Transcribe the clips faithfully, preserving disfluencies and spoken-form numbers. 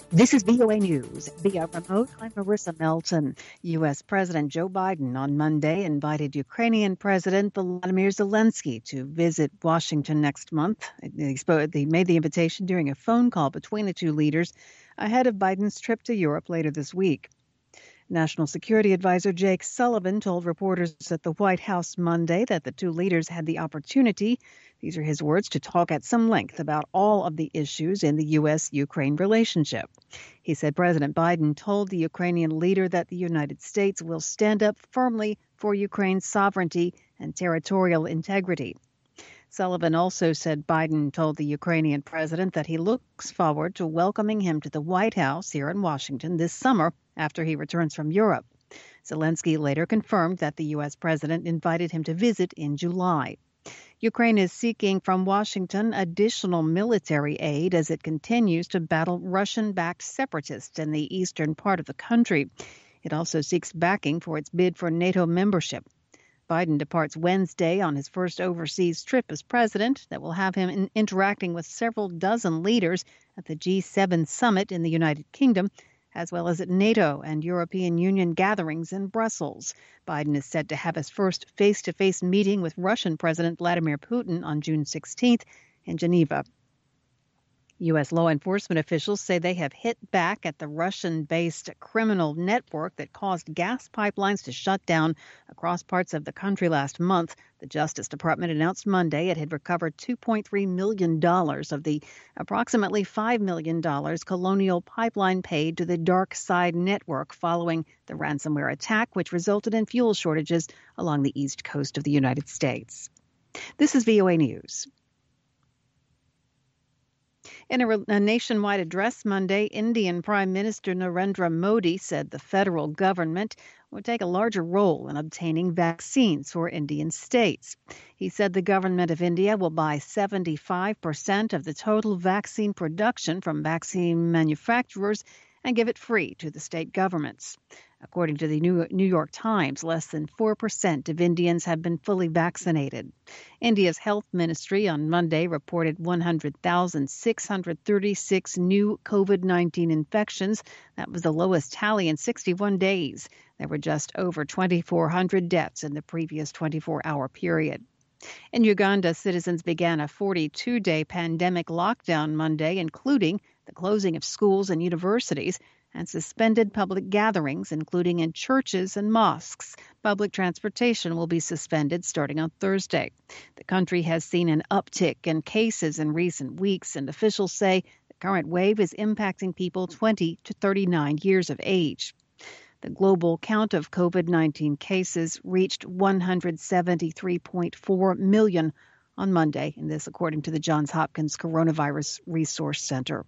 This is V O A News via remote. I'm Marissa Melton. U S. President Joe Biden on Monday invited Ukrainian President Volodymyr Zelensky to visit Washington next month. He made the invitation during a phone call between the two leaders ahead of Biden's trip to Europe later this week. National Security Advisor Jake Sullivan told reporters at the White House Monday that the two leaders had the opportunity, these are his words, to talk at some length about all of the issues in the U S Ukraine relationship. He said President Biden told the Ukrainian leader that the United States will stand up firmly for Ukraine's sovereignty and territorial integrity. Sullivan also said Biden told the Ukrainian president that he looks forward to welcoming him to the White House here in Washington this summer after he returns from Europe. Zelensky later confirmed that the U S president invited him to visit in July. Ukraine is seeking from Washington additional military aid as it continues to battle Russian-backed separatists in the eastern part of the country. It also seeks backing for its bid for NATO membership. Biden departs Wednesday on his first overseas trip as president that will have him in interacting with several dozen leaders at the G seven summit in the United Kingdom, as well as at NATO and European Union gatherings in Brussels. Biden is set to have his first face-to-face meeting with Russian President Vladimir Putin on June sixteenth in Geneva. U S law enforcement officials say they have hit back at the Russian-based criminal network that caused gas pipelines to shut down across parts of the country last month. The Justice Department announced Monday it had recovered two point three million dollars of the approximately five million dollars Colonial Pipeline paid to the Dark Side network following the ransomware attack, which resulted in fuel shortages along the east coast of the United States. This is V O A News. In a, a nationwide address Monday, Indian Prime Minister Narendra Modi said the federal government would take a larger role in obtaining vaccines for Indian states. He said the government of India will buy seventy-five percent of the total vaccine production from vaccine manufacturers and give it free to the state governments. According to the New York Times, less than four percent of Indians have been fully vaccinated. India's health ministry on Monday reported one hundred thousand six hundred thirty-six new COVID nineteen infections. That was the lowest tally in sixty-one days. There were just over twenty-four hundred deaths in the previous twenty-four hour period. In Uganda, citizens began a forty-two day pandemic lockdown Monday, including the closing of schools and universities, and suspended public gatherings, including in churches and mosques. Public transportation will be suspended starting on Thursday. The country has seen an uptick in cases in recent weeks, and officials say the current wave is impacting people twenty to thirty-nine years of age. The global count of COVID nineteen cases reached one hundred seventy-three point four million on Monday, and this according to the Johns Hopkins Coronavirus Resource Center.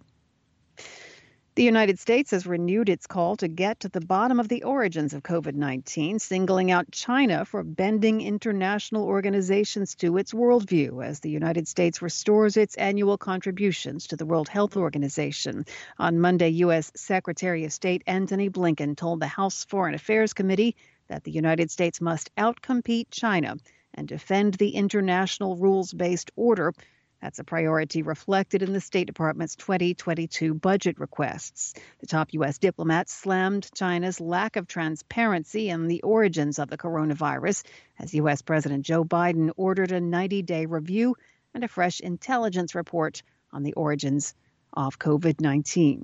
The United States has renewed its call to get to the bottom of the origins of COVID nineteen, singling out China for bending international organizations to its worldview as the United States restores its annual contributions to the World Health Organization. On Monday, U S. Secretary of State Antony Blinken told the House Foreign Affairs Committee that the United States must outcompete China and defend the international rules-based order. That's a priority reflected in the State Department's twenty twenty-two budget requests. The top U S diplomat slammed China's lack of transparency in the origins of the coronavirus as U S. President Joe Biden ordered a ninety day review and a fresh intelligence report on the origins of COVID nineteen.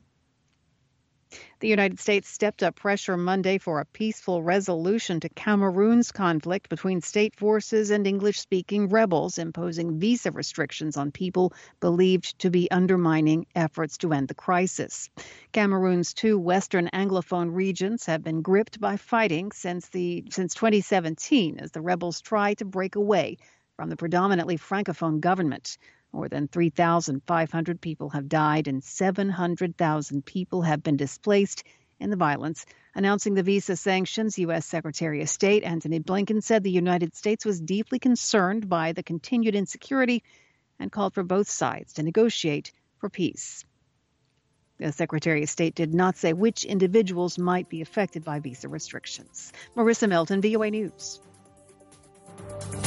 The United States stepped up pressure Monday for a peaceful resolution to Cameroon's conflict between state forces and English-speaking rebels, imposing visa restrictions on people believed to be undermining efforts to end the crisis. Cameroon's two Western Anglophone regions have been gripped by fighting since the since twenty seventeen as the rebels try to break away from the predominantly Francophone government. More than three thousand five hundred people have died and seven hundred thousand people have been displaced in the violence. Announcing the visa sanctions, U S. Secretary of State Antony Blinken said the United States was deeply concerned by the continued insecurity and called for both sides to negotiate for peace. The Secretary of State did not say which individuals might be affected by visa restrictions. Marissa Melton, V O A News.